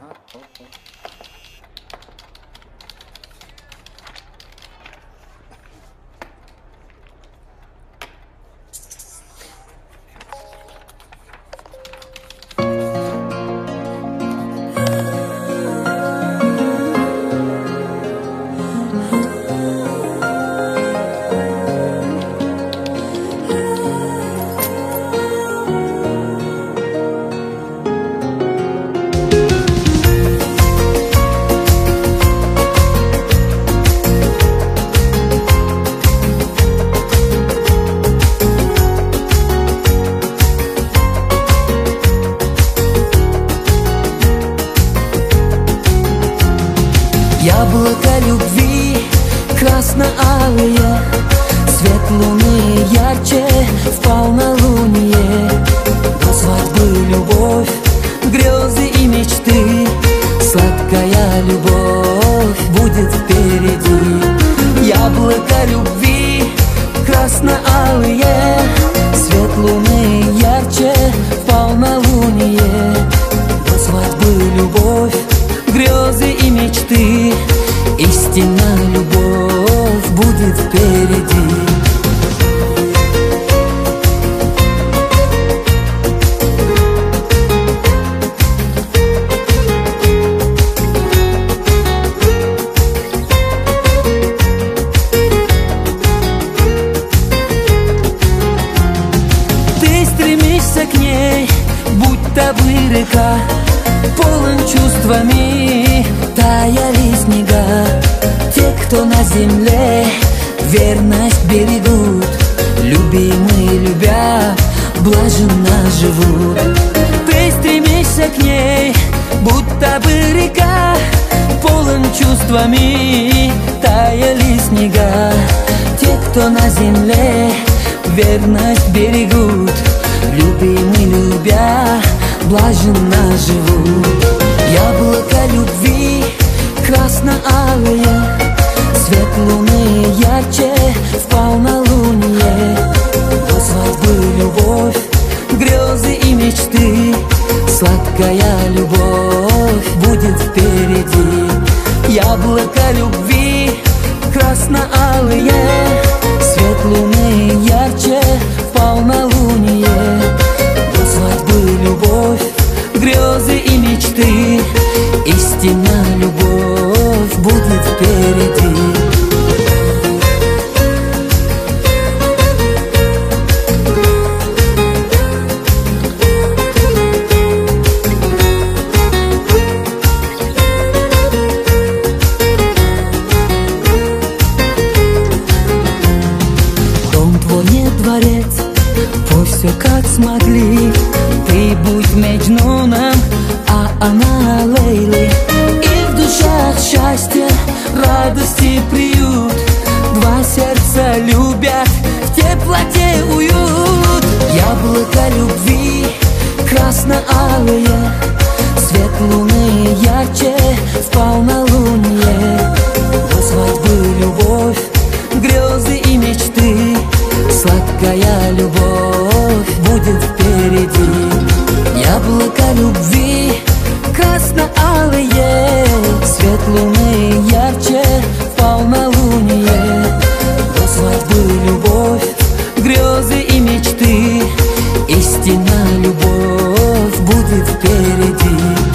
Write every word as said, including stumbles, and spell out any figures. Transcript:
Ага, оп, оп. Яблоко любви красно-алые, свет луны ярче в полнолуние. До свадьбы любовь, грезы и мечты, сладкая любовь будет впереди. Яблоко любви красно-алые, свет луны ярче в полнолуние. До свадьбы любовь, грезы и мечты, истинная любовь будет впереди. Ты стремишься к ней, будто бы река, полон чувствами, таяли снега. Те, кто на земле верность берегут, любимые любя, блаженно живут. Ты стремишься к ней, будто бы река, полон чувствами, таяли снега. Те, кто на земле верность берегут, любимые любя, блаженно живут. Яблоко любви красно-алые, свет луны ярче в полнолуние. До свадьбы любовь, грезы и мечты, сладкая любовь будет впереди. Яблоко любви красно-алые, свет луны ярче в полнолуние. До свадьбы любовь, грезы и мечты, истинная любовь будет впереди. Дом твой не дворец, пусть все как смогли. Ты будь Меджнуном, а она Лейлой. И в душах счастье, радости приют. Два сердца любят, в теплоте уют. Яблоко любви красно-алые, свет луны ярче в полнолуние. До свадьбы любовь, грезы и мечты, сладкая любовь будет впереди. Яблоко любви красно-алые, свет луны ярче в полнолуние. До свадьбы любовь, грезы и мечты, истинная любовь будет впереди.